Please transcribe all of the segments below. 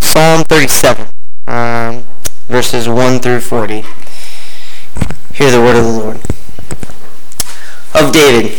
Psalm 37, verses 1 through 40. Hear the word of the Lord. Of David.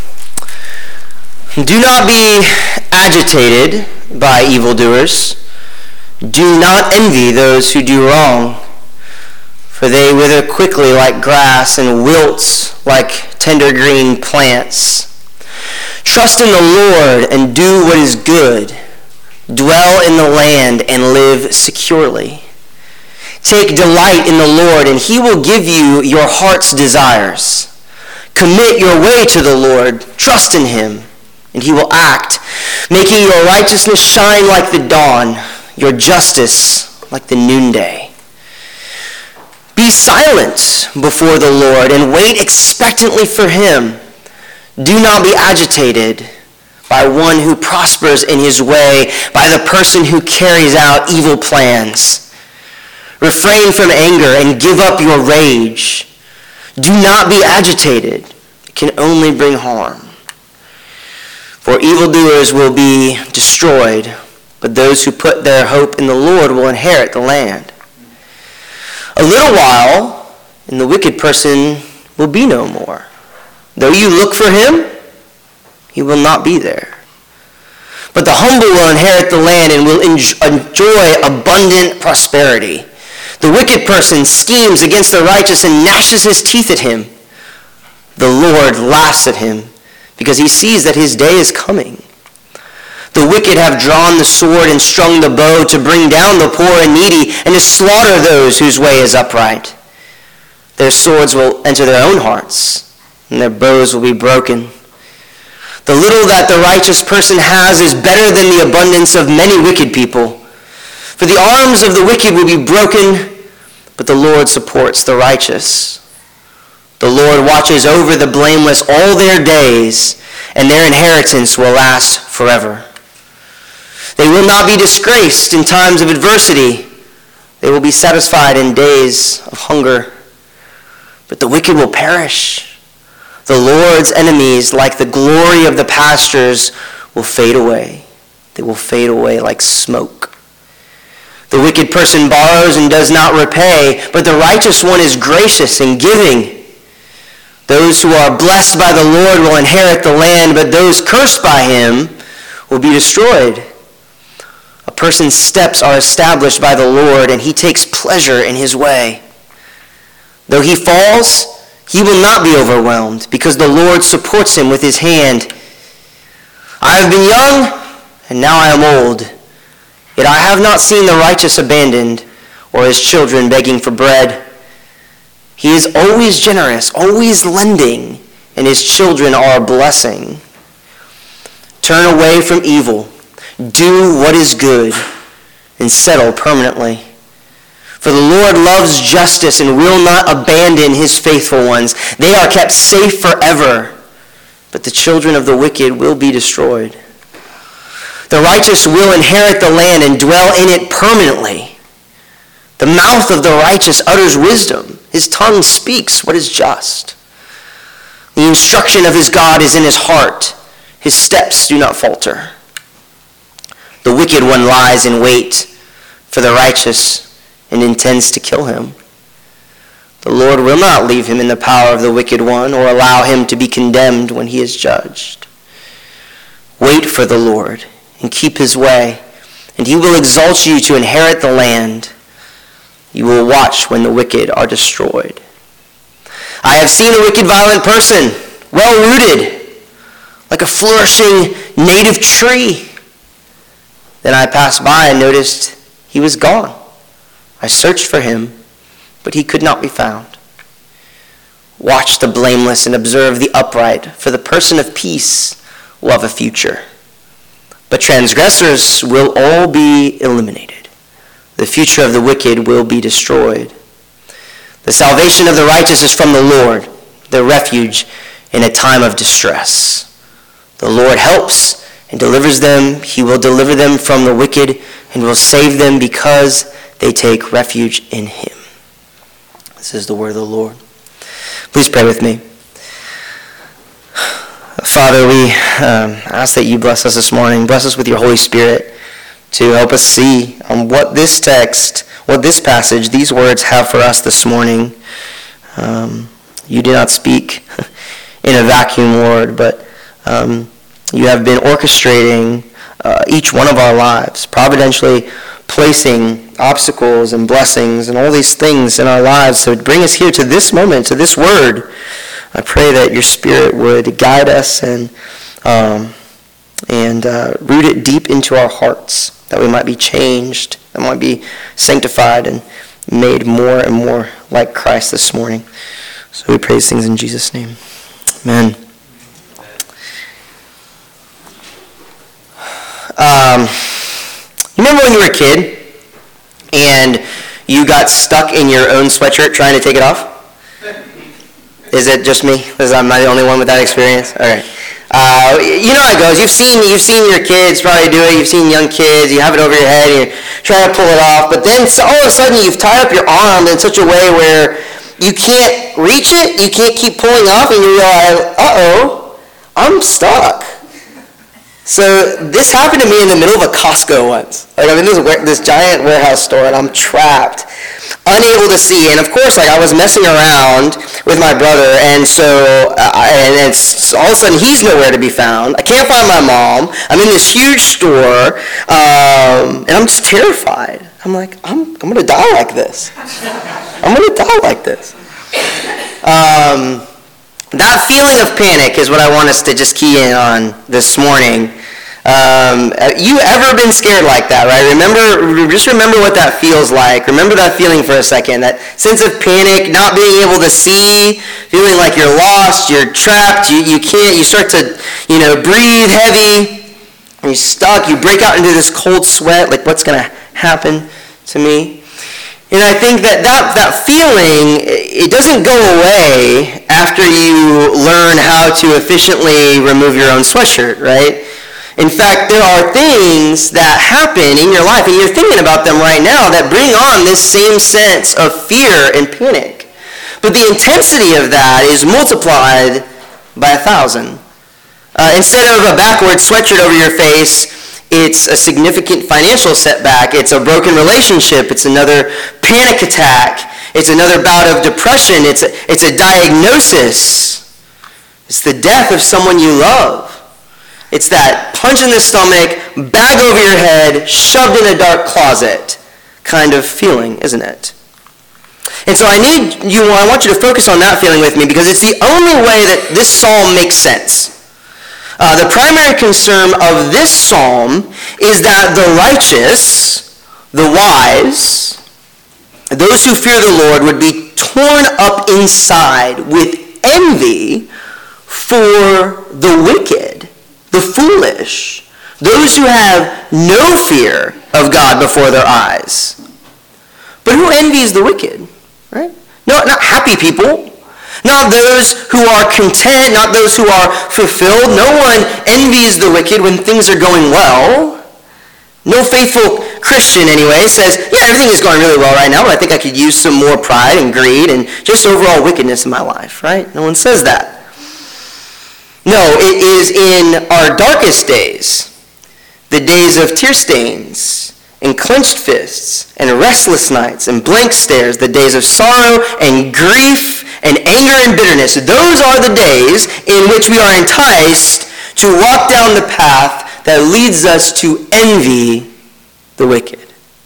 Do not be agitated by evildoers. Do not envy those who do wrong, for they wither quickly like grass and wilt like tender green plants. Trust in the Lord and do what is good. Dwell in the land and live securely. Take delight in the Lord, and he will give you your heart's desires. Commit your way to the Lord. Trust in him, and he will act, making your righteousness shine like the dawn, your justice like the noonday. Be silent before the Lord and wait expectantly for him. Do not be agitated by one who prospers in his way, by the person who carries out evil plans. Refrain from anger and give up your rage. Do not be agitated. It can only bring harm. For evildoers will be destroyed, but those who put their hope in the Lord will inherit the land. A little while, and the wicked person will be no more. Though you look for him, he will not be there. But the humble will inherit the land and will enjoy abundant prosperity. The wicked person schemes against the righteous and gnashes his teeth at him. The Lord laughs at him because he sees that his day is coming. The wicked have drawn the sword and strung the bow to bring down the poor and needy and to slaughter those whose way is upright. Their swords will enter their own hearts, and their bows will be broken. The little that the righteous person has is better than the abundance of many wicked people. For the arms of the wicked will be broken, but the Lord supports the righteous. The Lord watches over the blameless all their days, and their inheritance will last forever. They will not be disgraced in times of adversity. They will be satisfied in days of hunger. But the wicked will perish. The Lord's enemies, like the glory of the pastures, will fade away. They will fade away like smoke. The wicked person borrows and does not repay, but the righteous one is gracious in giving. Those who are blessed by the Lord will inherit the land, but those cursed by him will be destroyed. A person's steps are established by the Lord, and he takes pleasure in his way. Though he falls, he will not be overwhelmed, because the Lord supports him with his hand. I have been young, and now I am old. Yet I have not seen the righteous abandoned, or his children begging for bread. He is always generous, always lending, and his children are a blessing. Turn away from evil. Do what is good, and settle permanently. For the Lord loves justice and will not abandon his faithful ones. They are kept safe forever, but the children of the wicked will be destroyed. The righteous will inherit the land and dwell in it permanently. The mouth of the righteous utters wisdom. His tongue speaks what is just. The instruction of his God is in his heart. His steps do not falter. The wicked one lies in wait for the righteous and intends to kill him. The Lord will not leave him in the power of the wicked one or allow him to be condemned when he is judged. Wait for the Lord and keep his way, and he will exalt you to inherit the land. You will watch when the wicked are destroyed. I have seen a wicked, violent person, well-rooted, like a flourishing native tree. Then I passed by and noticed he was gone. I searched for him, but he could not be found. Watch the blameless and observe the upright, for the person of peace will have a future. But transgressors will all be eliminated. The future of the wicked will be destroyed. The salvation of the righteous is from the Lord, their refuge in a time of distress. The Lord helps and delivers them. He will deliver them from the wicked and will save them because they take refuge in him. This is the word of the Lord. Please pray with me. Father, we ask that you bless us this morning. Bless us with your Holy Spirit. to help us see what this text, what this passage, these words have for us this morning. You do not speak in a vacuum, Lord, but you have been orchestrating each one of our lives, providentially placing obstacles and blessings and all these things in our lives to bring us here to this moment, to this word. I pray that your Spirit would guide us and root it deep into our hearts, that we might be changed, that we might be sanctified and made more and more like Christ this morning. So we praise things in Jesus' name. Amen. You remember when you were a kid and you got stuck in your own sweatshirt trying to take it off? Is it just me? Am I the only one with that experience? All right. You know how it goes. You've seen your kids probably do it. You've seen young kids. You have it over your head and you're trying to pull it off. But then all of a sudden you've tied up your arm in such a way where you can't reach it. You can't keep pulling off and you realize, uh-oh, I'm stuck. So this happened to me in the middle of a Costco once. Like I'm in this giant warehouse store and I'm trapped, unable to see. And of course, I was messing around with my brother, and so and it's all of a sudden he's nowhere to be found. I can't find my mom. I'm in this huge store, and I'm just terrified. I'm like, I'm gonna die like this. I'm gonna die like this. That feeling of panic is what I want us to just key in on this morning. You ever been scared like that, right? Just remember what that feels like. Remember that feeling for a second, that sense of panic, not being able to see, feeling like you're lost, you're trapped, you can't, you start to, breathe heavy, and you're stuck, you break out into this cold sweat, like what's going to happen to me? And I think that feeling, it doesn't go away after you learn how to efficiently remove your own sweatshirt, right? In fact, there are things that happen in your life, and you're thinking about them right now, that bring on this same sense of fear and panic. But the intensity of that is multiplied by 1,000. Instead of a backward sweatshirt over your face, it's a significant financial setback. It's a broken relationship. It's another panic attack. It's another bout of depression. It's a diagnosis. It's the death of someone you love. It's that punch in the stomach, bag over your head, shoved in a dark closet kind of feeling, isn't it? And so I want you to focus on that feeling with me, because it's the only way that this psalm makes sense. The primary concern of this psalm is that the righteous, the wise, those who fear the Lord would be torn up inside with envy for the wicked, the foolish, those who have no fear of God before their eyes. But who envies the wicked, right? No, not happy people. Not those who are content, not those who are fulfilled. No one envies the wicked when things are going well. No faithful Christian, anyway, says, yeah, everything is going really well right now, but I think I could use some more pride and greed and just overall wickedness in my life, right? No one says that. No, it is in our darkest days, the days of tear stains and clenched fists and restless nights and blank stares, the days of sorrow and grief and anger and bitterness. Those are the days in which we are enticed to walk down the path that leads us to envy the wicked.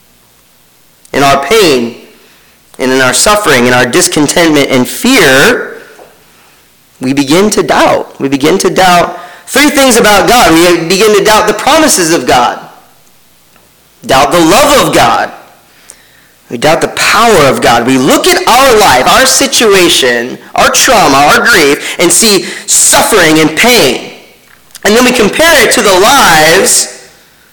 In our pain and in our suffering and our discontentment and fear, we begin to doubt. We begin to doubt three things about God. We begin to doubt the promises of God, doubt the love of God. We doubt the power of God. We look at our life, our situation, our trauma, our grief, and see suffering and pain. And then we compare it to the lives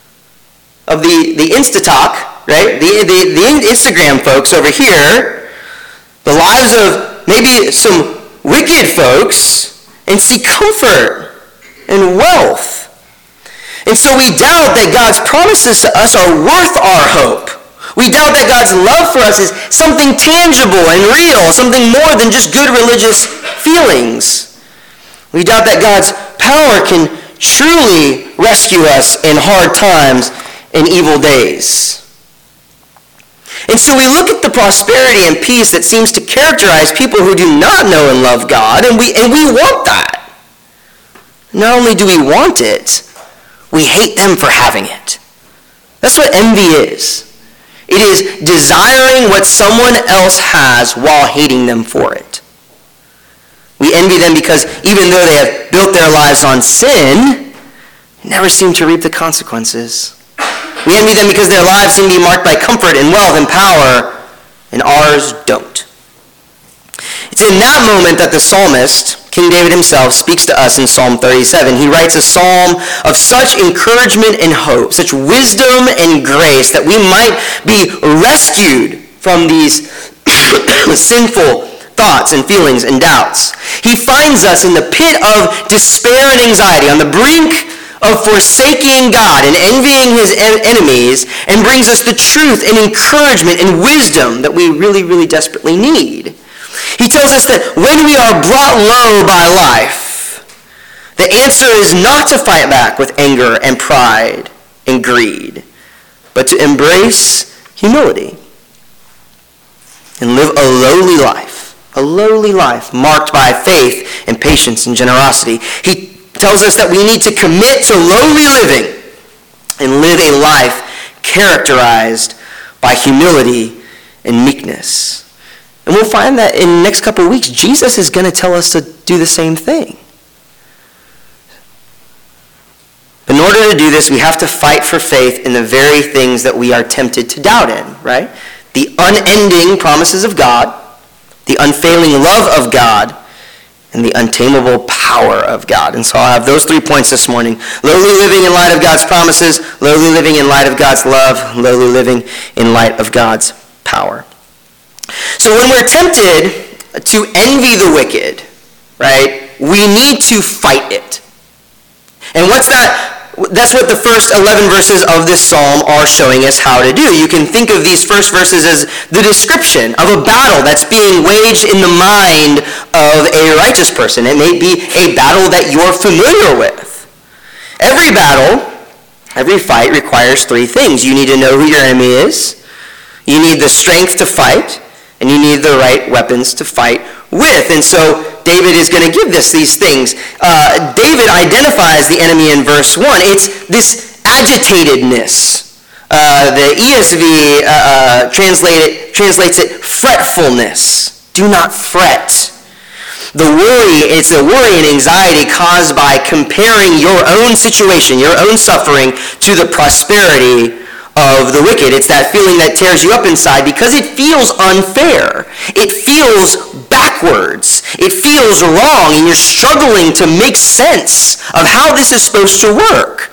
of the Instatalk, right? The Instagram folks over here, the lives of maybe some wicked folks, and see comfort and wealth. And so we doubt that God's promises to us are worth our hope. We doubt that God's love for us is something tangible and real, something more than just good religious feelings. We doubt that God's power can truly rescue us in hard times in evil days. And so we look at the prosperity and peace that seems to characterize people who do not know and love God, and we want that. Not only do we want it, we hate them for having it. That's what envy is. It is desiring what someone else has while hating them for it. We envy them because even though they have built their lives on sin, they never seem to reap the consequences. We envy them because their lives seem to be marked by comfort and wealth and power, and ours don't. It's in that moment that the psalmist, King David himself, speaks to us in Psalm 37. He writes a psalm of such encouragement and hope, such wisdom and grace, that we might be rescued from these sinful thoughts and feelings and doubts. He finds us in the pit of despair and anxiety, on the brink of forsaking God and envying his enemies, and brings us the truth and encouragement and wisdom that we really, really desperately need. He tells us that when we are brought low by life, the answer is not to fight back with anger and pride and greed, but to embrace humility and live a lowly life marked by faith and patience and generosity. He tells us that we need to commit to lowly living and live a life characterized by humility and meekness. And we'll find that in the next couple of weeks, Jesus is going to tell us to do the same thing. But in order to do this, we have to fight for faith in the very things that we are tempted to doubt in, right? The unending promises of God, the unfailing love of God, and the untamable power of God. And so I'll have those 3 points this morning. Lowly living in light of God's promises, lowly living in light of God's love, lowly living in light of God's power. So when we're tempted to envy the wicked, right, we need to fight it. And what's that? That's what the first 11 verses of this psalm are showing us how to do. You can think of these first verses as the description of a battle that's being waged in the mind of a righteous person. It may be a battle that you're familiar with. Every battle, every fight requires 3 things. You need to know who your enemy is. You need the strength to fight. And you need the right weapons to fight with. And so David is going to give us these things. David identifies the enemy in verse 1. It's this agitatedness. The ESV translates it fretfulness. Do not fret. It's the worry and anxiety caused by comparing your own situation, your own suffering, to the prosperity of the wicked. It's that feeling that tears you up inside because it feels unfair. It feels backwards. It feels wrong, and you're struggling to make sense of how this is supposed to work.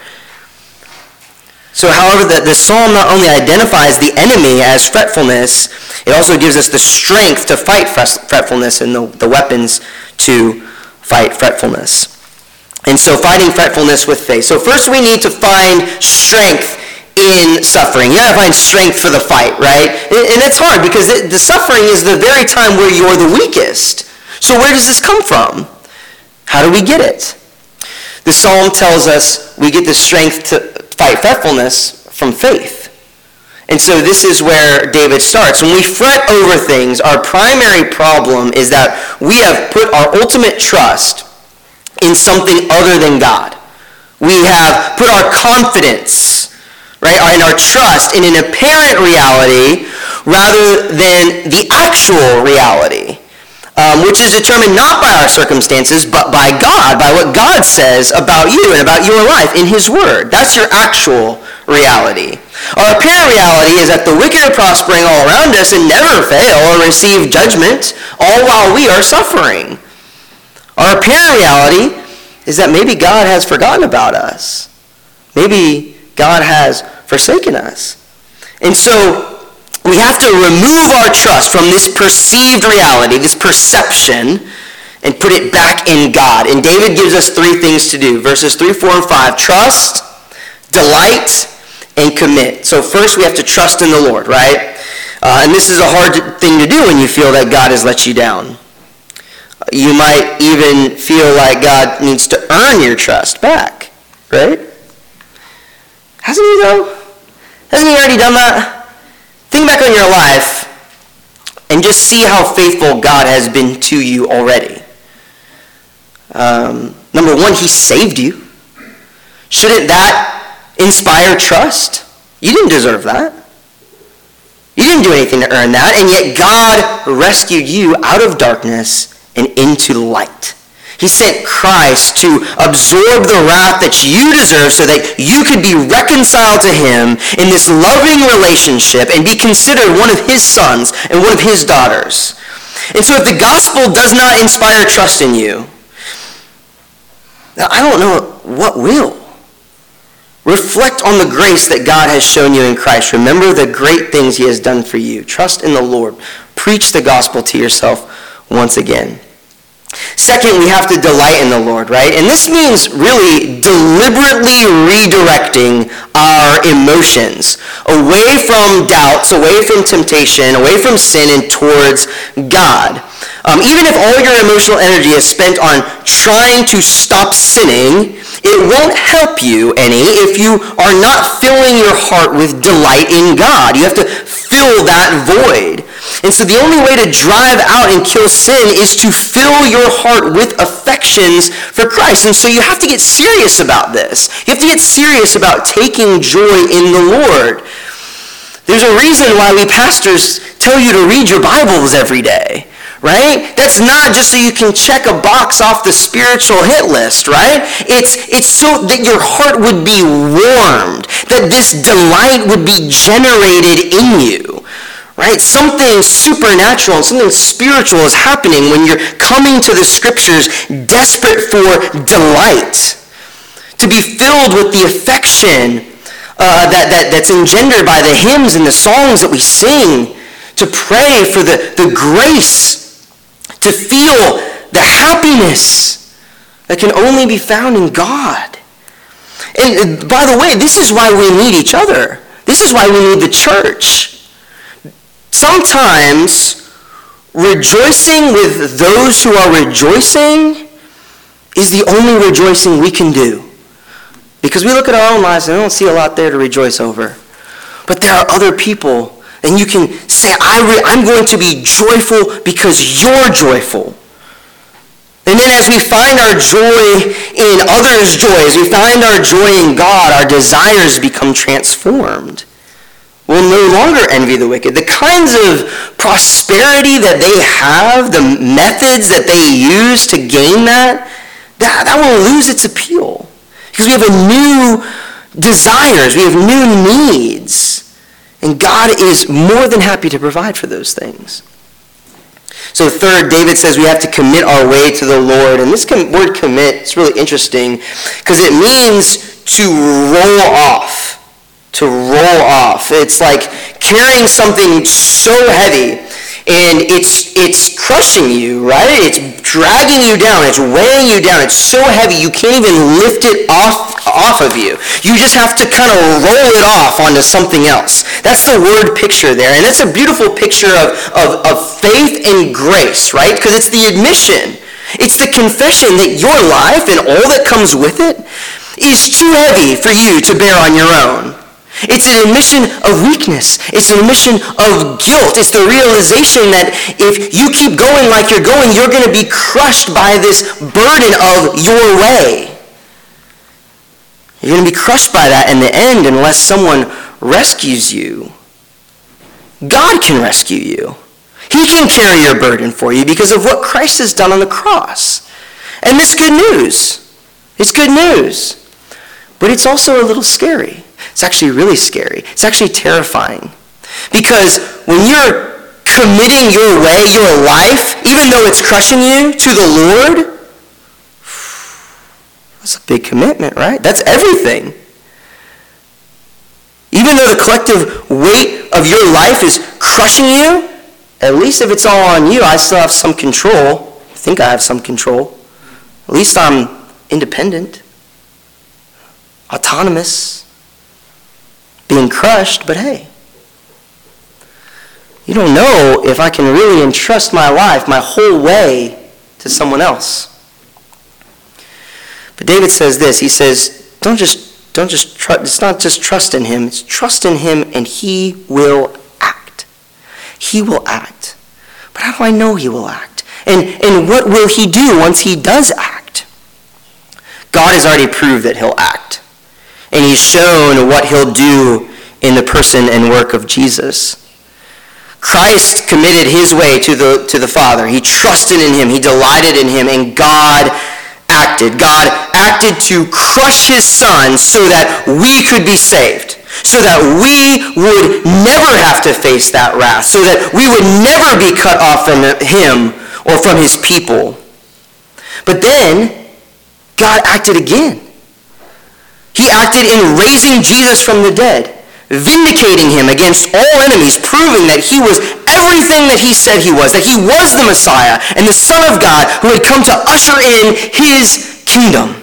So, however, the psalm not only identifies the enemy as fretfulness, it also gives us the strength to fight fretfulness and the weapons to fight fretfulness. And so, fighting fretfulness with faith. So first we need to find strength in suffering. You gotta find strength for the fight, right? And it's hard because the suffering is the very time where you're the weakest. So where does this come from? How do we get it? The psalm tells us we get the strength to fight fretfulness from faith. And so this is where David starts. When we fret over things, our primary problem is that we have put our ultimate trust in something other than God. We have put our confidence, right, and our trust in an apparent reality rather than the actual reality, which is determined not by our circumstances, but by God, by what God says about you and about your life in his word. That's your actual reality. Our apparent reality is that the wicked are prospering all around us and never fail or receive judgment, all while we are suffering. Our apparent reality is that maybe God has forgotten about us. Maybe God has forsaken us. And so we have to remove our trust from this perceived reality, this perception, and put it back in God. And David gives us 3 things to do. Verses 3, 4, and 5. Trust, delight, and commit. So first we have to trust in the Lord, right? And this is a hard thing to do when you feel that God has let you down. You might even feel like God needs to earn your trust back, right? Hasn't he though? Hasn't he already done that? Think back on your life and just see how faithful God has been to you already. Number one, he saved you. Shouldn't that inspire trust? You didn't deserve that. You didn't do anything to earn that, and yet God rescued you out of darkness and into light. He sent Christ to absorb the wrath that you deserve so that you could be reconciled to him in this loving relationship and be considered one of his sons and one of his daughters. And so if the gospel does not inspire trust in you, now I don't know what will. Reflect on the grace that God has shown you in Christ. Remember the great things he has done for you. Trust in the Lord. Preach the gospel to yourself once again. Second, we have to delight in the Lord, right? And this means really deliberately redirecting our emotions away from doubts, away from temptation, away from sin, and towards God. Even if all your emotional energy is spent on trying to stop sinning, it won't help you any if you are not filling your heart with delight in God. You have to fill that void. And so the only way to drive out and kill sin is to fill your heart with affections for Christ. And so you have to get serious about this. You have to get serious about taking joy in the Lord. There's a reason why we pastors tell you to read your Bibles every day. Right? That's not just so you can check a box off the spiritual hit list, right? It's so that your heart would be warmed, that this delight would be generated in you, right? Something supernatural and something spiritual is happening when you're coming to the scriptures desperate for delight, to be filled with the affection that's engendered by the hymns and the songs that we sing, to pray for the grace, to feel the happiness that can only be found in God. And by the way, this is why we need each other. This is why we need the church. Sometimes rejoicing with those who are rejoicing is the only rejoicing we can do. Because we look at our own lives and we don't see a lot there to rejoice over. But there are other people. And you can say, I'm going to be joyful because you're joyful. And then as we find our joy in others' joy, as we find our joy in God, our desires become transformed. We'll no longer envy the wicked. The kinds of prosperity that they have, the methods that they use to gain that will lose its appeal. Because we have a new desires, we have new needs. And God is more than happy to provide for those things. So third, David says we have to commit our way to the Lord. And this word commit is really interesting because it means to roll off. To roll off. It's like carrying something so heavy and it's crushing you, right? It's dragging you down. It's weighing you down. It's so heavy you can't even lift it off of you. You just have to kind of roll it off onto something else. That's the word picture there. And it's a beautiful picture of faith and grace, right? Because it's the admission. It's the confession that your life and all that comes with it is too heavy for you to bear on your own. It's an admission of weakness. It's an admission of guilt. It's the realization that if you keep going like you're going, you're going to be crushed by this burden of your way. You're going to be crushed by that in the end unless someone rescues you. God can rescue you. He can carry your burden for you because of what Christ has done on the cross. And this is good news. It's good news. But it's also a little scary. It's actually really scary. It's actually terrifying. Because when you're committing your way, your life, even though it's crushing you, to the Lord, that's a big commitment, right? That's everything. Even though the collective weight of your life is crushing you, at least if it's all on you, I still have some control. I think I have some control. At least I'm independent, autonomous, being crushed, but hey, you don't know if I can really entrust my life, my whole way, to someone else. But David says this, he says, don't just it's not just trust in him, it's trust in him and he will act. He will act. But how do I know he will act? And what will he do once he does act? God has already proved that he'll act. And he's shown what he'll do in the person and work of Jesus. Christ committed his way to the Father. He trusted in him. He delighted in him. And God acted. God acted to crush his Son so that we could be saved. So that we would never have to face that wrath. So that we would never be cut off from him or from his people. But then, God acted again. He acted in raising Jesus from the dead, vindicating him against all enemies, proving that he was everything that he said he was, that he was the Messiah and the Son of God who had come to usher in his kingdom.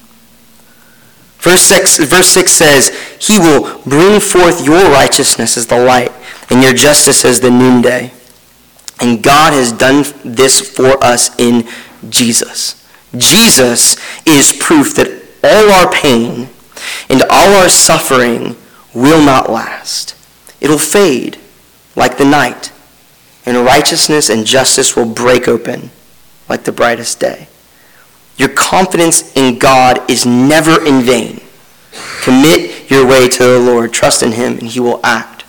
Verse 6 says, he will bring forth your righteousness as the light and your justice as the noonday. And God has done this for us in Jesus. Jesus is proof that all our pain and all our suffering will not last. It'll fade like the night, and righteousness and justice will break open like the brightest day. Your confidence in God is never in vain. Commit your way to the Lord. Trust in him, and he will act.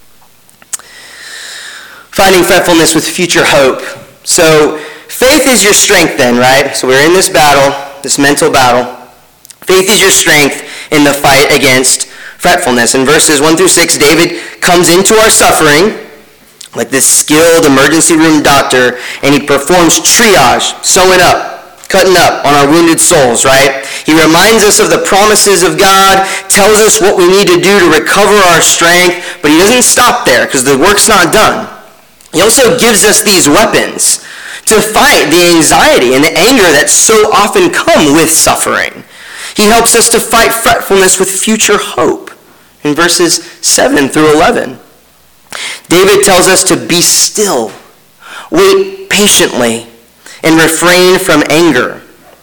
Finding fretfulness with future hope. So faith is your strength then, right? So we're in this battle, this mental battle. Faith is your strength in the fight against fretfulness. In verses 1 through 6, David comes into our suffering like this skilled emergency room doctor, and he performs triage, sewing up, cutting up on our wounded souls, right? He reminds us of the promises of God, tells us what we need to do to recover our strength, but he doesn't stop there because the work's not done. He also gives us these weapons to fight the anxiety and the anger that so often come with suffering. He helps us to fight fretfulness with future hope in verses 7 through 11. David tells us to be still, wait patiently, and refrain from anger.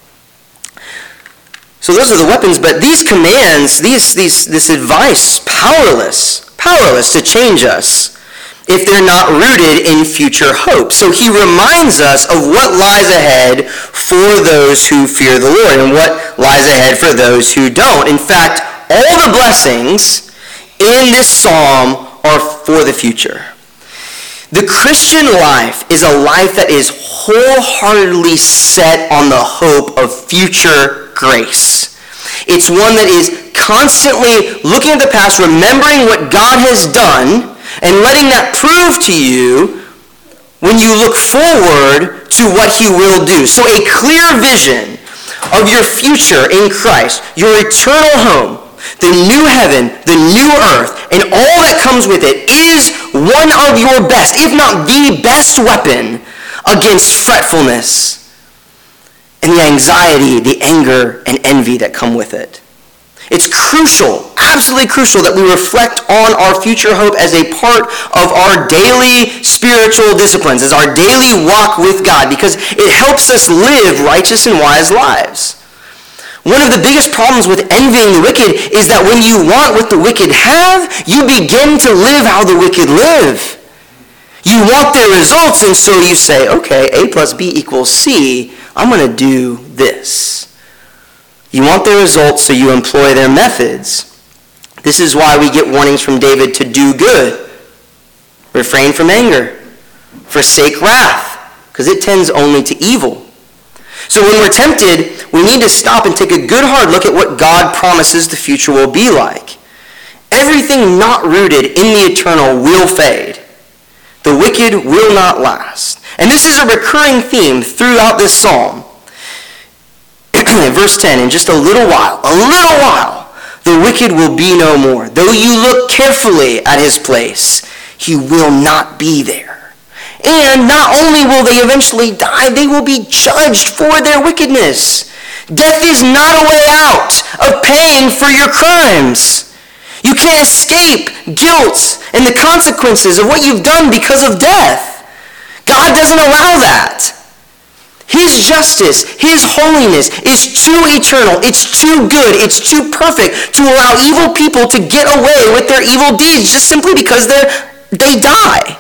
So those are the weapons, but these commands, this advice, powerless to change us if they're not rooted in future hope. So he reminds us of what lies ahead for those who fear the Lord and what lies ahead for those who don't. In fact, all the blessings in this psalm are for the future. The Christian life is a life that is wholeheartedly set on the hope of future grace. It's one that is constantly looking at the past, remembering what God has done, and letting that prove to you when you look forward to what he will do. So a clear vision of your future in Christ, your eternal home, the new heaven, the new earth, and all that comes with it is one of your best, if not the best weapon against fretfulness and the anxiety, the anger, and envy that come with it. It's crucial, absolutely crucial, that we reflect on our future hope as a part of our daily spiritual disciplines, as our daily walk with God, because it helps us live righteous and wise lives. One of the biggest problems with envying the wicked is that when you want what the wicked have, you begin to live how the wicked live. You want their results, and so you say, okay, A plus B equals C, I'm going to do this. You want their results, so you employ their methods. This is why we get warnings from David to do good, refrain from anger, forsake wrath, because it tends only to evil. So when we're tempted, we need to stop and take a good hard look at what God promises the future will be like. Everything not rooted in the eternal will fade. The wicked will not last. And this is a recurring theme throughout this psalm. Verse 10, in just a little while, the wicked will be no more. Though you look carefully at his place, he will not be there. And not only will they eventually die, they will be judged for their wickedness. Death is not a way out of paying for your crimes. You can't escape guilt and the consequences of what you've done because of death. God doesn't allow that. His justice, his holiness is too eternal, it's too good, it's too perfect to allow evil people to get away with their evil deeds just simply because they die.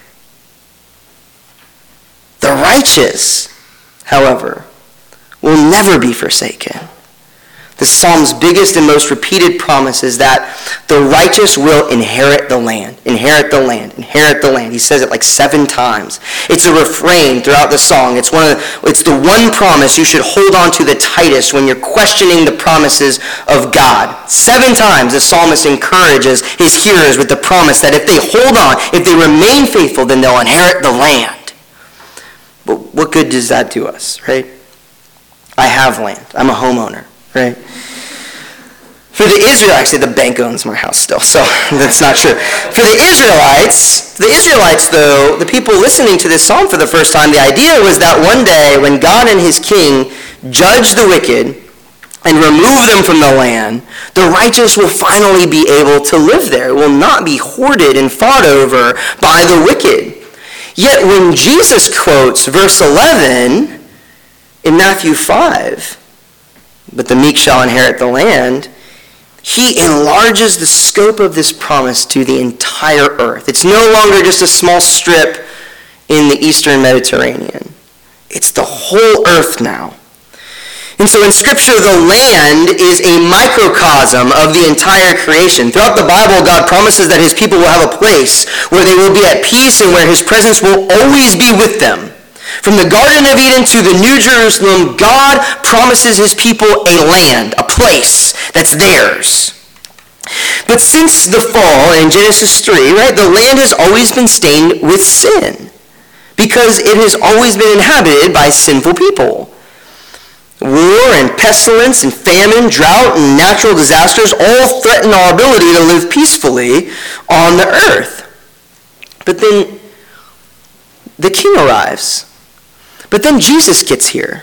The righteous, however, will never be forsaken. The Psalm's biggest and most repeated promise is that the righteous will inherit the land. Inherit the land. Inherit the land. He says it like 7 times. It's a refrain throughout the song. It's the one promise you should hold on to the tightest when you're questioning the promises of God. 7 times the psalmist encourages his hearers with the promise that if they hold on, if they remain faithful, then they'll inherit the land. But what good does that do us, right? I have land. I'm a homeowner. Right? For the Israelites, the bank owns my house still, so that's not true. For the Israelites, though, the people listening to this psalm for the first time, the idea was that one day when God and his king judge the wicked and remove them from the land, the righteous will finally be able to live there. It will not be hoarded and fought over by the wicked. Yet when Jesus quotes verse 11 in Matthew 5, but the meek shall inherit the land, he enlarges the scope of this promise to the entire earth. It's no longer just a small strip in the eastern Mediterranean. It's the whole earth now. And so in Scripture, the land is a microcosm of the entire creation. Throughout the Bible, God promises that his people will have a place where they will be at peace and where his presence will always be with them. From the Garden of Eden to the New Jerusalem, God promises his people a land, a place that's theirs. But since the fall in Genesis 3, right, the land has always been stained with sin because it has always been inhabited by sinful people. War and pestilence and famine, drought and natural disasters all threaten our ability to live peacefully on the earth. But then the king arrives. But then Jesus gets here.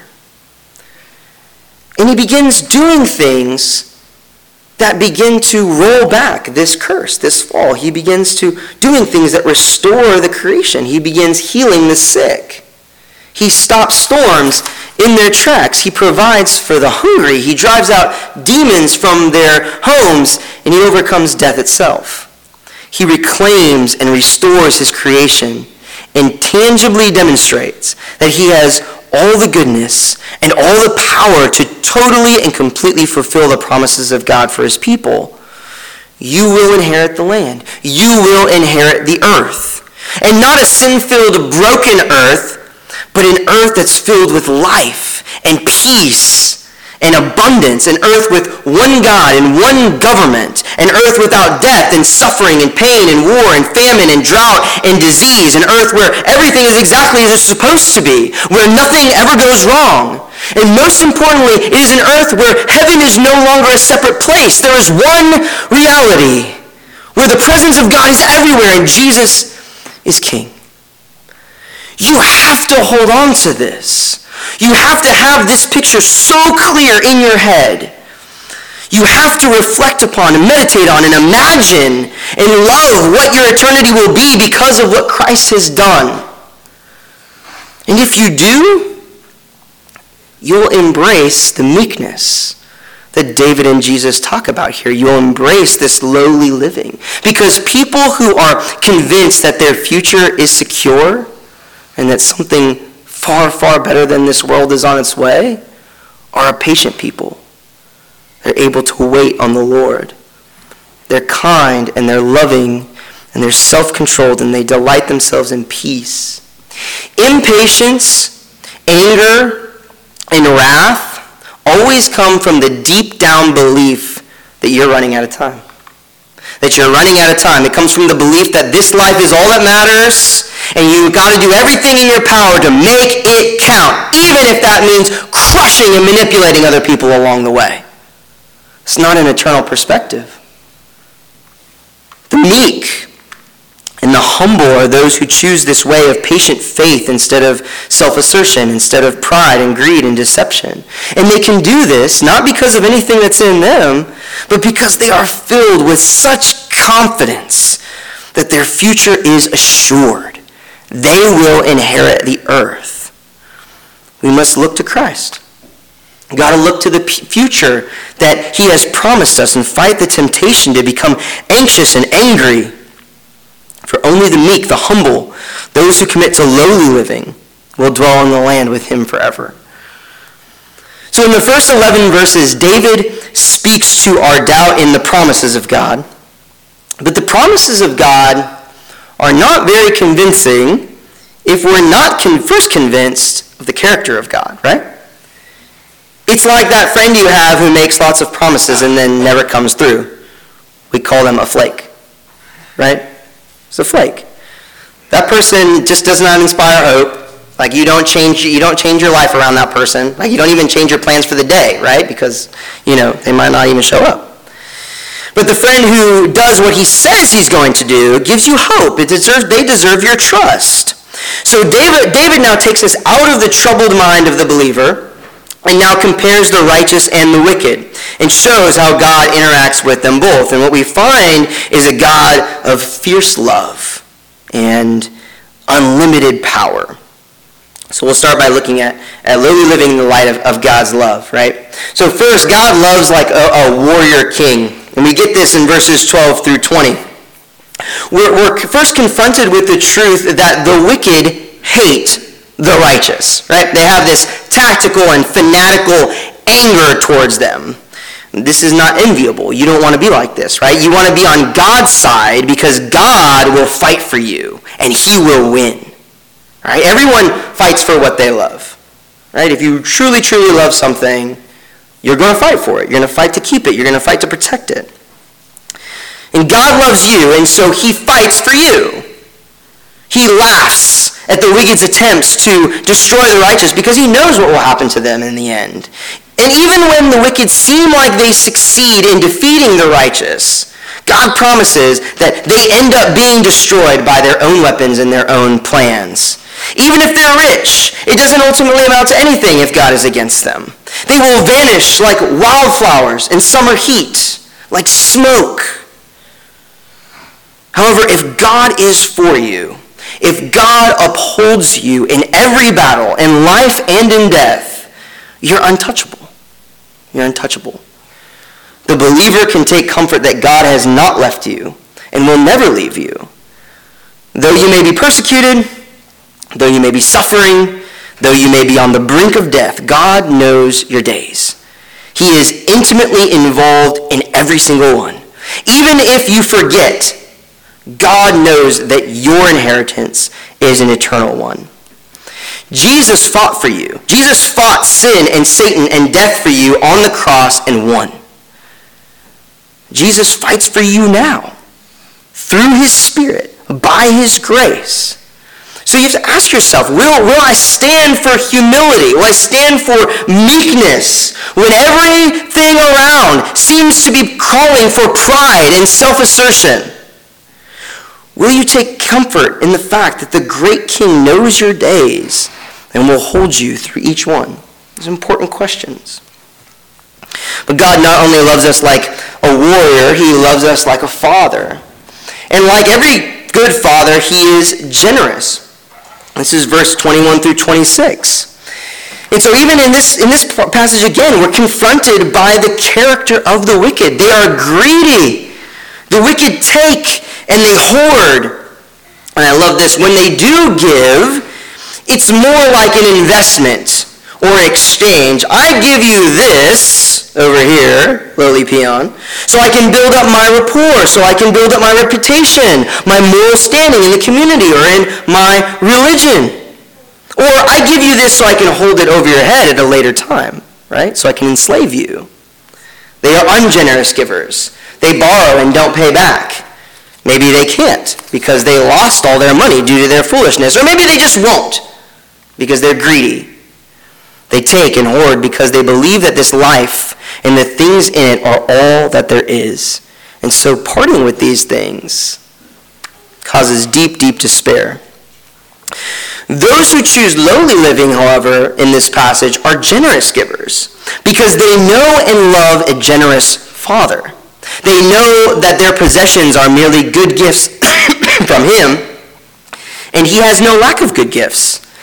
And he begins doing things that begin to roll back this curse, this fall. He begins to doing things that restore the creation. He begins healing the sick. He stops storms in their tracks. He provides for the hungry. He drives out demons from their homes, and he overcomes death itself. He reclaims and restores his creation and tangibly demonstrates that he has all the goodness and all the power to totally and completely fulfill the promises of God for his people. You will inherit the land. You will inherit the earth. And not a sin-filled, broken earth, but an earth that's filled with life and peace and abundance, an earth with one God and one government, an earth without death and suffering and pain and war and famine and drought and disease, an earth where everything is exactly as it's supposed to be, where nothing ever goes wrong. And most importantly, it is an earth where heaven is no longer a separate place. There is one reality where the presence of God is everywhere and Jesus is King. You have to hold on to this. You have to have this picture so clear in your head. You have to reflect upon and meditate on and imagine and love what your eternity will be because of what Christ has done. And if you do, you'll embrace the meekness that David and Jesus talk about here. You'll embrace this lowly living. Because people who are convinced that their future is secure and that something far, far better than this world is on its way are a patient people. They're able to wait on the Lord. They're kind and they're loving and they're self-controlled and they delight themselves in peace. Impatience, anger, and wrath always come from the deep down belief that you're running out of time. That you're running out of time. It comes from the belief that this life is all that matters and you've got to do everything in your power to make it count, even if that means crushing and manipulating other people along the way. It's not an eternal perspective. The meek and the humble are those who choose this way of patient faith instead of self-assertion, instead of pride and greed and deception. And they can do this not because of anything that's in them, but because they are filled with such confidence that their future is assured. They will inherit the earth. we must look to Christ. We've got to look to the future that he has promised us and fight the temptation to become anxious and angry. For only the meek, the humble, those who commit to lowly living will dwell in the land with him forever. So in the first 11 verses, David speaks to our doubt in the promises of God. But the promises of God are not very convincing if we're not first convinced of the character of God, right? It's like that friend you have who makes lots of promises and then never comes through. We call them a flake, right? It's a flake. That person just does not inspire hope. Like you don't change your life around that person. Like you don't even change your plans for the day, right? Because, they might not even show up. But the friend who does what he says he's going to do gives you hope. They deserve your trust. So David now takes us out of the troubled mind of the believer and now compares the righteous and the wicked and shows how God interacts with them both. And what we find is a God of fierce love and unlimited power. So we'll start by looking at lowly living in the light of God's love, right? So first, God loves like a warrior king. And we get this in verses 12 through 20. We're first confronted with the truth that the wicked hate the righteous, right? They have this tactical and fanatical anger towards them. This is not enviable. You don't want to be like this, right? You want to be on God's side because God will fight for you and he will win. Right? Everyone fights for what they love. Right? If you truly, truly love something, you're going to fight for it. You're going to fight to keep it. You're going to fight to protect it. And God loves you, and so he fights for you. He laughs at the wicked's attempts to destroy the righteous because he knows what will happen to them in the end. And even when the wicked seem like they succeed in defeating the righteous, God promises that they end up being destroyed by their own weapons and their own plans. Even if they're rich, it doesn't ultimately amount to anything if God is against them. They will vanish like wildflowers in summer heat, like smoke. However, if God is for you, if God upholds you in every battle, in life and in death, you're untouchable. You're untouchable. The believer can take comfort that God has not left you and will never leave you. Though you may be persecuted, though you may be suffering, though you may be on the brink of death, God knows your days. He is intimately involved in every single one. Even if you forget, God knows that your inheritance is an eternal one. Jesus fought for you. Jesus fought sin and Satan and death for you on the cross and won. Jesus fights for you now through his Spirit, by his grace. So you have to ask yourself, will I stand for humility? Will I stand for meekness when everything around seems to be calling for pride and self-assertion? Will you take comfort in the fact that the great King knows your days and will hold you through each one? These are important questions. But God not only loves us like a warrior, he loves us like a father. And like every good father, he is generous. This is verse 21 through 26. And so even in this passage again, we're confronted by the character of the wicked. They are greedy. The wicked take and they hoard. And I love this. When they do give, it's more like an investment or an exchange. I give you this over here, lowly peon, so I can build up my rapport, so I can build up my reputation, my moral standing in the community or in my religion. Or I give you this so I can hold it over your head at a later time, right? So I can enslave you. They are ungenerous givers. They borrow and don't pay back. Maybe they can't because they lost all their money due to their foolishness. Or maybe they just won't because they're greedy. They take and hoard because they believe that this life and the things in it are all that there is. And so parting with these things causes deep, deep despair. Those who choose lowly living, however, in this passage are generous givers because they know and love a generous Father. They know that their possessions are merely good gifts from him, and he has no lack of good gifts.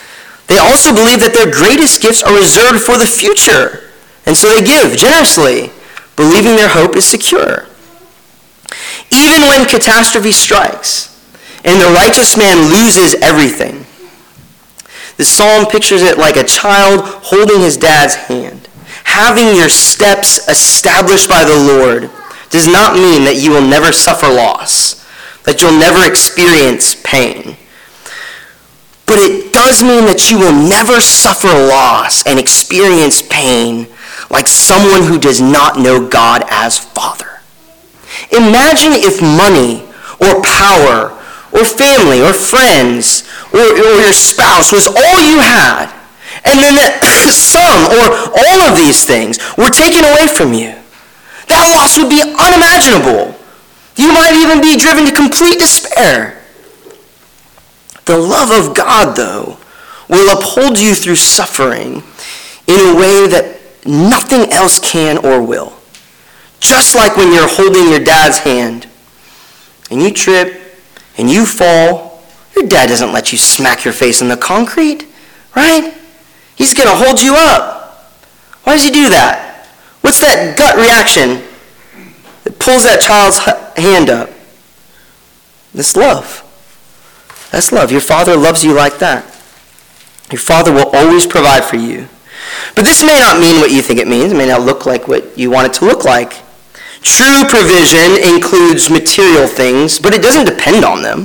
They also believe that their greatest gifts are reserved for the future. And so they give generously, believing their hope is secure. Even when catastrophe strikes and the righteous man loses everything, the psalm pictures it like a child holding his dad's hand. Having your steps established by the Lord does not mean that you will never suffer loss, that you'll never experience pain. But it does mean that you will never suffer loss and experience pain like someone who does not know God as Father. Imagine if money or power or family or friends or your spouse was all you had, and then some or all of these things were taken away from you. That loss would be unimaginable. You might even be driven to complete despair. The love of God, though, will uphold you through suffering in a way that nothing else can or will. Just like when you're holding your dad's hand and you trip and you fall, your dad doesn't let you smack your face in the concrete, right? He's going to hold you up. Why does he do that? What's that gut reaction that pulls that child's hand up? That's love. That's love. Your Father loves you like that. Your Father will always provide for you. But this may not mean what you think it means. It may not look like what you want it to look like. True provision includes material things, but it doesn't depend on them.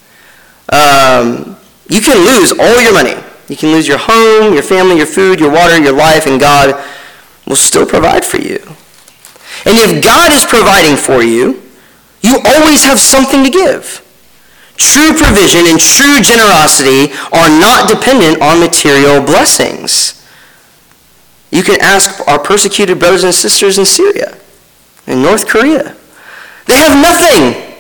You can lose all your money. You can lose your home, your family, your food, your water, your life, and God will still provide for you. And if God is providing for you, you always have something to give. True provision and true generosity are not dependent on material blessings. You can ask our persecuted brothers and sisters in Syria, in North Korea. They have nothing,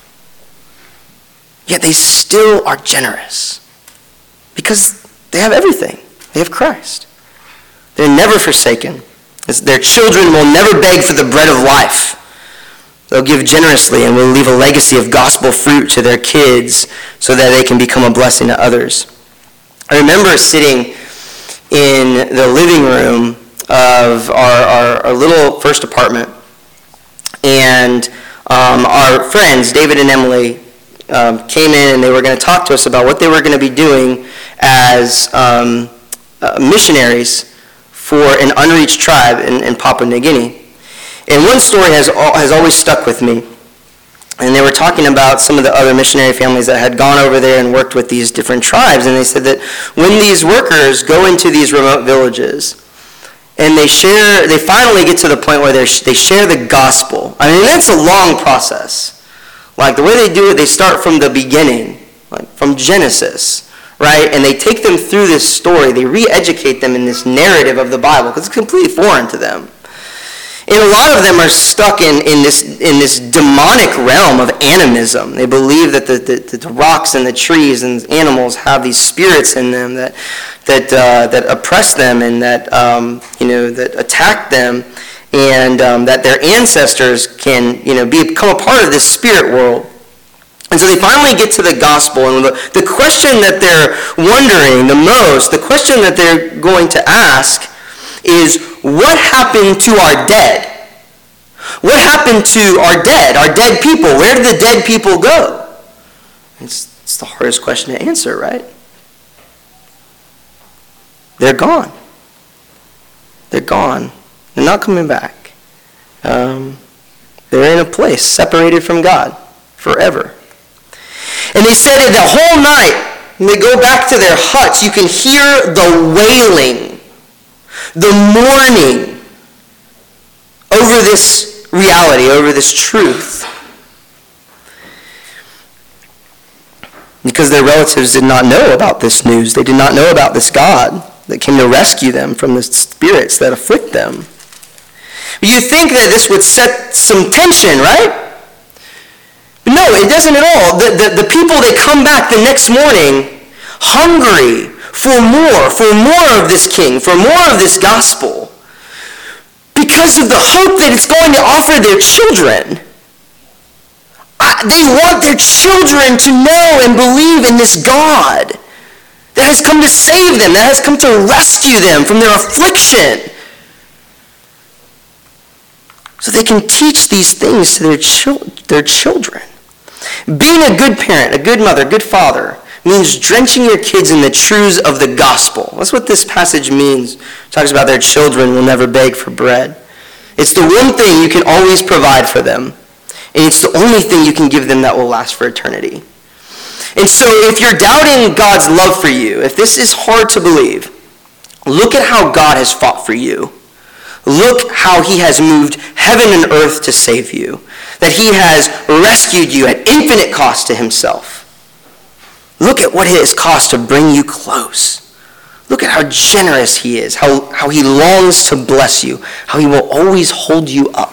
yet they still are generous because they have everything. They have Christ. They're never forsaken. Their children will never beg for the bread of life. They'll give generously and will leave a legacy of gospel fruit to their kids so that they can become a blessing to others. I remember sitting in the living room of our little first apartment, and our friends, David and Emily, came in and they were going to talk to us about what they were going to be doing as missionaries for an unreached tribe in Papua New Guinea. And one story has always stuck with me. And they were talking about some of the other missionary families that had gone over there and worked with these different tribes. And they said that when these workers go into these remote villages and they finally get to the point where they share the gospel. I mean, that's a long process. Like the way they do it, they start from the beginning, like from Genesis, right? And they take them through this story. They re-educate them in this narrative of the Bible because it's completely foreign to them. And a lot of them are stuck in this demonic realm of animism. They believe that the rocks and the trees and animals have these spirits in them that oppress them and that that attack them, and that their ancestors can become a part of this spirit world. And so they finally get to the gospel, and the question that they're wondering the most, the question that they're going to ask is, what happened to our dead? What happened to our dead people? Where did the dead people go? It's the hardest question to answer, right? They're gone. They're gone. They're not coming back. They're in a place separated from God forever. And they said the whole night, when they go back to their huts, you can hear the wailing, the mourning over this reality, over this truth. Because their relatives did not know about this news. They did not know about this God that came to rescue them from the spirits that afflict them. You think that this would set some tension, right? But no, it doesn't at all. The people, they come back the next morning hungry for more of this king, for more of this gospel, because of the hope that it's going to offer their children. They want their children to know and believe in this God that has come to save them, that has come to rescue them from their affliction, so they can teach these things to their children. Being a good parent, a good mother, good father, means drenching your kids in the truths of the gospel. That's what this passage means. It talks about their children will never beg for bread. It's the one thing you can always provide for them. And it's the only thing you can give them that will last for eternity. And so if you're doubting God's love for you, if this is hard to believe, look at how God has fought for you. Look how he has moved heaven and earth to save you. That he has rescued you at infinite cost to himself. Look at what it has cost to bring you close. Look at how generous he is, how he longs to bless you, how he will always hold you up.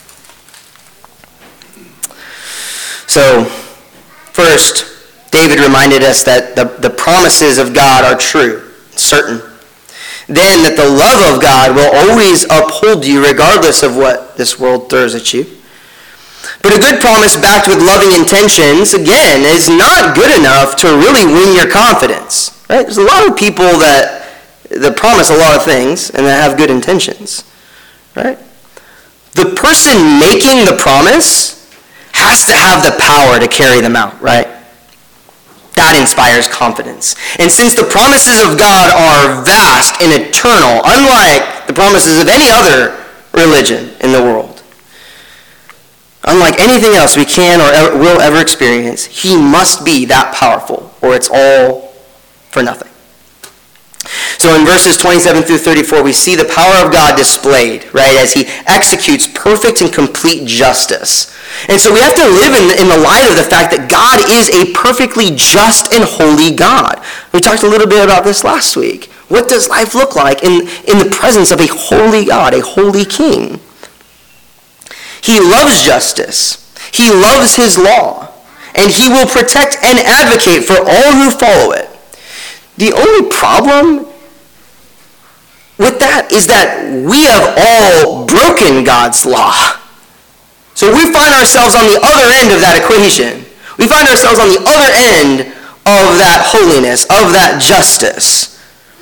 So, first, David reminded us that the promises of God are true, certain. Then that the love of God will always uphold you regardless of what this world throws at you. But a good promise backed with loving intentions, again, is not good enough to really win your confidence. Right? There's a lot of people that promise a lot of things and that have good intentions. Right? The person making the promise has to have the power to carry them out, right? That inspires confidence. And since the promises of God are vast and eternal, unlike the promises of any other religion in the world, unlike anything else we can or will ever experience, he must be that powerful, or it's all for nothing. So in verses 27 through 34, we see the power of God displayed, right, as he executes perfect and complete justice. And so we have to live in the light of the fact that God is a perfectly just and holy God. We talked a little bit about this last week. What does life look like in the presence of a holy God, a holy King? He loves justice. He loves his law. And he will protect and advocate for all who follow it. The only problem with that is that we have all broken God's law. So we find ourselves on the other end of that equation. We find ourselves on the other end of that holiness, of that justice.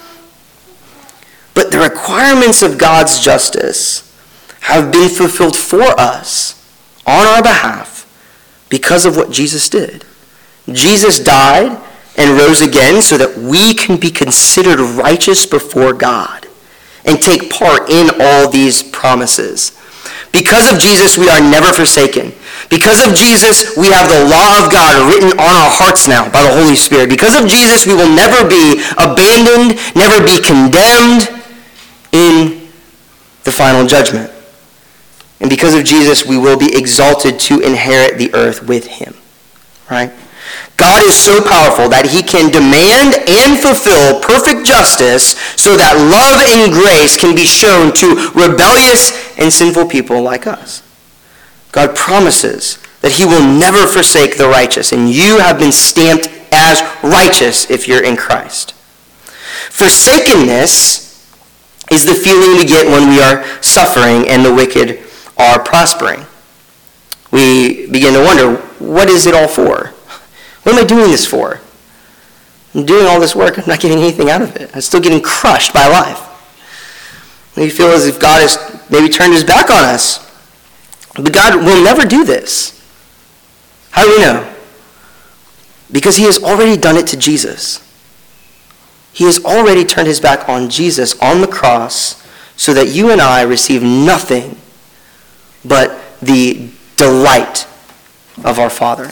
But the requirements of God's justice have been fulfilled for us on our behalf because of what Jesus did. Jesus died and rose again so that we can be considered righteous before God and take part in all these promises. Because of Jesus, we are never forsaken. Because of Jesus, we have the law of God written on our hearts now by the Holy Spirit. Because of Jesus, we will never be abandoned, never be condemned in the final judgment. And because of Jesus, we will be exalted to inherit the earth with him. Right? God is so powerful that he can demand and fulfill perfect justice so that love and grace can be shown to rebellious and sinful people like us. God promises that he will never forsake the righteous, and you have been stamped as righteous if you're in Christ. Forsakenness is the feeling we get when we are suffering and the wicked are prospering. We begin to wonder, what is it all for? What am I doing this for? I'm doing all this work. I'm not getting anything out of it. I'm still getting crushed by life. We feel as if God has maybe turned his back on us. But God will never do this. How do we know? Because he has already done it to Jesus. He has already turned his back on Jesus on the cross so that you and I receive nothing but the delight of our Father.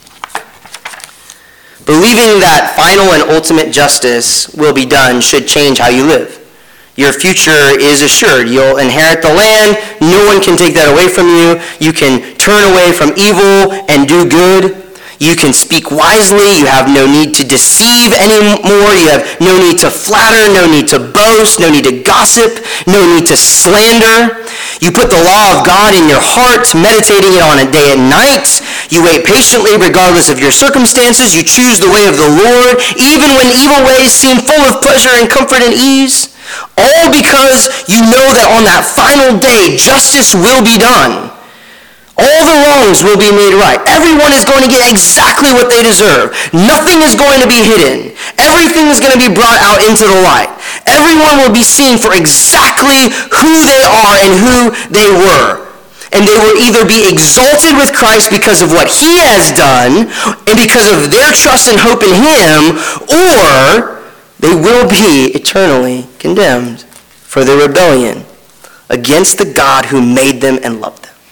Believing that final and ultimate justice will be done should change how you live. Your future is assured. You'll inherit the land. No one can take that away from you. You can turn away from evil and do good. You can speak wisely. You have no need to deceive anymore. You have no need to flatter, no need to boast, no need to gossip, no need to slander. You put the law of God in your heart, meditating it on it day and night. You wait patiently regardless of your circumstances. You choose the way of the Lord, even when evil ways seem full of pleasure and comfort and ease. All because you know that on that final day, justice will be done. All the wrongs will be made right. Everyone is going to get exactly what they deserve. Nothing is going to be hidden. everything is going to be brought out into the light. Everyone will be seen for exactly who they are and who they were. And they will either be exalted with Christ because of what he has done and because of their trust and hope in him, or they will be eternally condemned for their rebellion against the God who made them and loved them.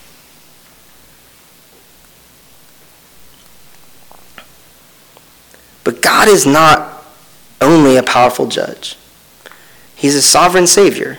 But God is not only a powerful judge. He's a sovereign Savior.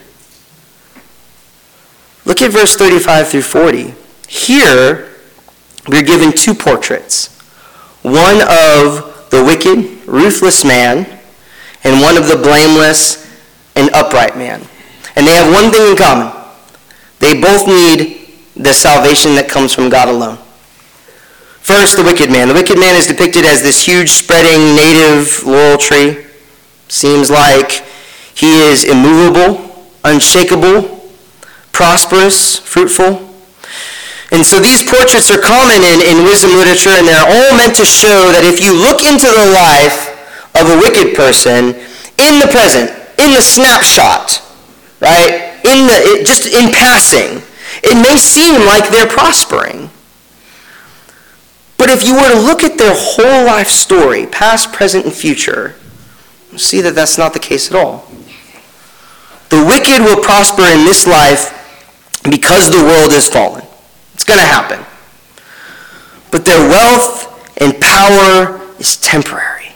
Look at verse 35 through 40. Here, we're given two portraits. One of the wicked, ruthless man, and one of the blameless and upright man. And they have one thing in common. They both need the salvation that comes from God alone. First, the wicked man. The wicked man is depicted as this huge, spreading, native laurel tree. Seems like he is immovable, unshakable, prosperous, fruitful. And so these portraits are common in wisdom literature, and they're all meant to show that if you look into the life of a wicked person, in the present, in the snapshot, right, just in passing, it may seem like they're prospering. But if you were to look at their whole life story, past, present, and future, you'll see that that's not the case at all. The wicked will prosper in this life because the world is fallen. It's going to happen. But their wealth and power is temporary.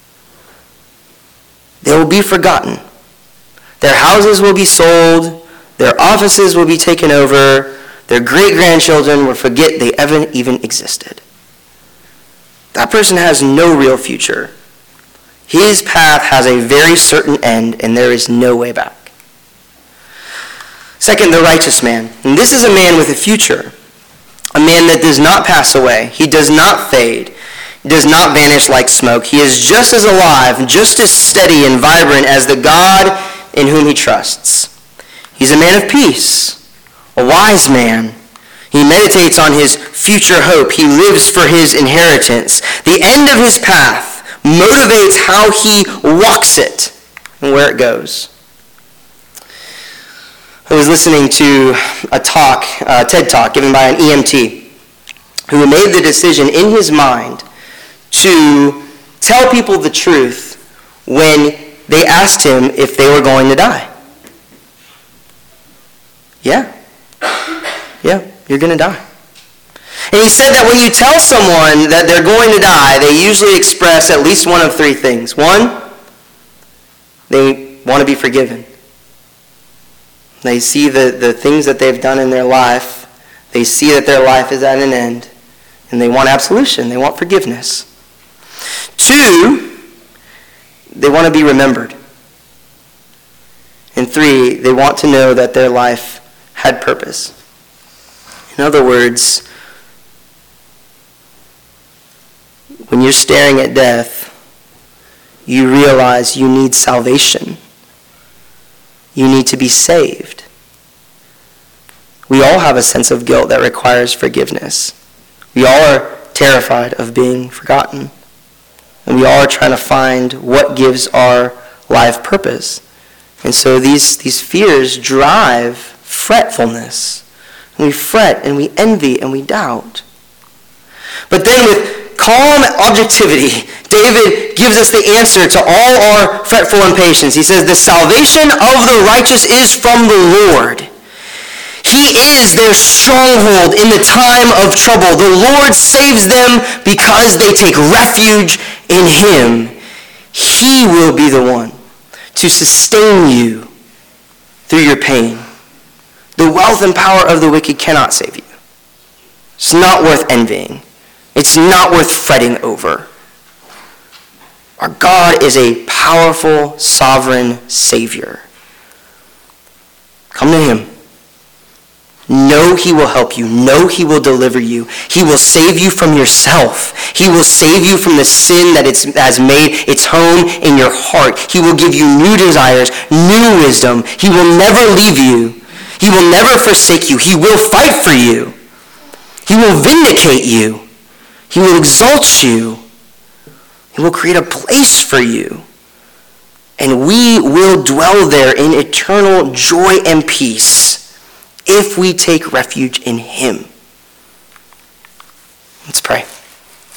They will be forgotten. Their houses will be sold. Their offices will be taken over. Their great-grandchildren will forget they ever even existed. That person has no real future. His path has a very certain end, and there is no way back. Second, the righteous man. And this is a man with a future. A man that does not pass away. He does not fade. He does not vanish like smoke. He is just as alive, just as steady and vibrant as the God in whom he trusts. He's a man of peace, a wise man. He meditates on his future hope. He lives for his inheritance. The end of his path motivates how he walks it and where it goes. I was listening to a TED Talk given by an EMT who made the decision in his mind to tell people the truth when they asked him if they were going to die. Yeah, you're going to die. And he said that when you tell someone that they're going to die, they usually express at least one of three things. One, they want to be forgiven. They see the things that they've done in their life. They see that their life is at an end. And they want absolution. They want forgiveness. Two, they want to be remembered. And three, they want to know that their life had purpose. In other words, when you're staring at death, you realize you need salvation. You need to be saved. We all have a sense of guilt that requires forgiveness. We all are terrified of being forgotten. And we all are trying to find what gives our life purpose. And so these fears drive fretfulness. And we fret and we envy and we doubt. But then with calm objectivity, David gives us the answer to all our fretful impatience. He says, the salvation of the righteous is from the Lord. He is their stronghold in the time of trouble. The Lord saves them because they take refuge in him. He will be the one to sustain you through your pain. The wealth and power of the wicked cannot save you. It's not worth envying. It's not worth fretting over. Our God is a powerful, sovereign Savior. Come to him. Know he will help you. Know he will deliver you. He will save you from yourself. He will save you from the sin that has made its home in your heart. He will give you new desires, new wisdom. He will never leave you. He will never forsake you. He will fight for you. He will vindicate you. He will exalt you. He will create a place for you. And we will dwell there in eternal joy and peace if we take refuge in him. Let's pray.